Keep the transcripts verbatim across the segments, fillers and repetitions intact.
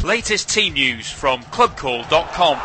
Latest team news from club call dot com.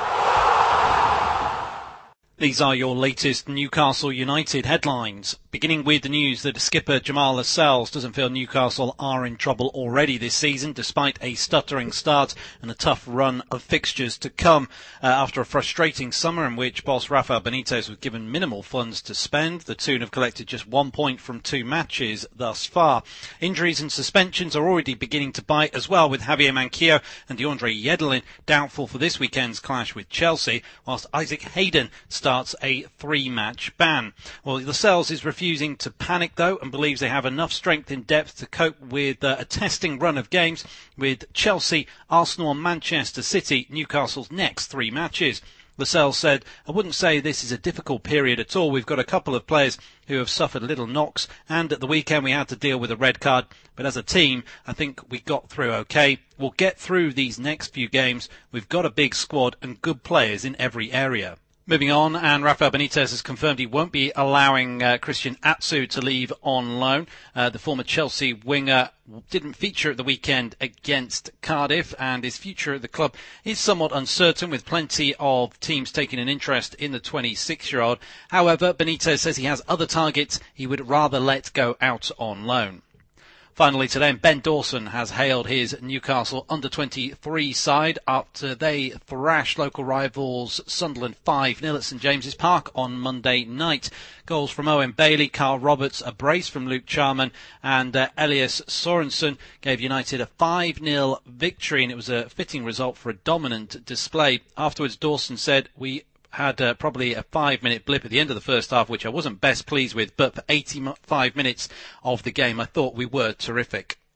These are your latest Newcastle United headlines. Beginning with the news that skipper Jamal Lascelles doesn't feel Newcastle are in trouble already this season, despite a stuttering start and a tough run of fixtures to come. Uh, after a frustrating summer in which boss Rafael Benitez was given minimal funds to spend, the Toon have collected just one point from two matches thus far. Injuries and suspensions are already beginning to bite as well, with Javier Manquillo and DeAndre Yedlin doubtful for this weekend's clash with Chelsea, whilst Isaac Hayden starts a three-match ban. Well, Lascelles is refusing to panic, though, and believes they have enough strength in depth to cope with uh, a testing run of games with Chelsea, Arsenal and Manchester City, Newcastle's next three matches. Lascelles said, "I wouldn't say this is a difficult period at all. We've got a couple of players who have suffered little knocks, and at the weekend we had to deal with a red card. But as a team, I think we got through okay. We'll get through these next few games. We've got a big squad and good players in every area." Moving on, and Rafael Benitez has confirmed he won't be allowing uh, Christian Atsu to leave on loan. Uh, the former Chelsea winger didn't feature at the weekend against Cardiff, and his future at the club is somewhat uncertain, with plenty of teams taking an interest in the twenty-six-year-old. However, Benitez says he has other targets he would rather let go out on loan. Finally today, Ben Dawson has hailed his Newcastle under twenty-three side after they thrashed local rivals Sunderland five nil at St James's Park on Monday night. Goals from Owen Bailey, Carl Roberts, a brace from Luke Charman and uh, Elias Sorensen gave United a five nil victory, and it was a fitting result for a dominant display. Afterwards, Dawson said, "We had uh, probably a five-minute blip at the end of the first half, which I wasn't best pleased with, but for eighty-five minutes of the game, I thought we were terrific."